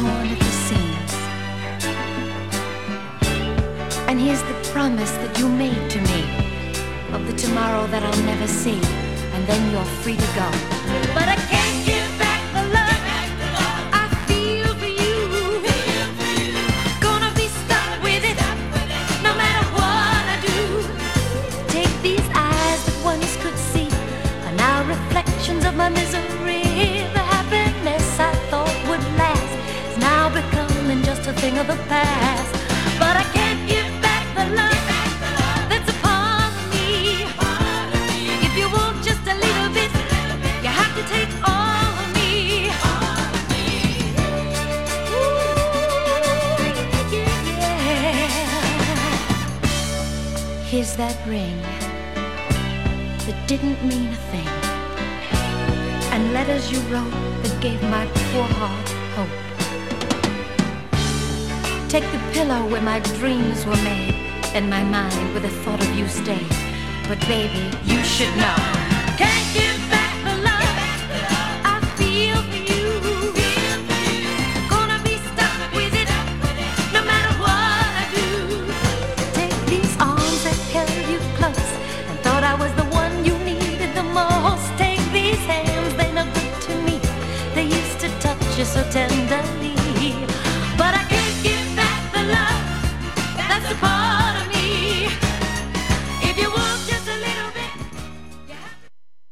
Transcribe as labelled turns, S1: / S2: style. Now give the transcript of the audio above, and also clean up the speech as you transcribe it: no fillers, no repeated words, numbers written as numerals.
S1: torn at the seams. And here's the promise that you made to me of the tomorrow that I'll never see, and then you're free to go. But I can't give back the love I feel for you. Gonna be stuck with it no matter what I do. Take these eyes that once could see are now reflections of my misery. The happiness I thought would last is now becoming just a thing of the past. But I can't give back the love that's a part of me. If you want just a little bit, you have to take all of me. Ooh, yeah. Here's that ring that didn't mean a thing, and letters you wrote that gave my poor heart hope. Take the pillow where my dreams were made, and my mind where the thought of you stayed. But baby, you should know, can't give back the love I feel for you. Gonna be stuck with it no matter what I do. Take these arms that held you close and thought I was the one you needed the most. Take these hands, they're no good to me. They used to touch you so tenderly. But I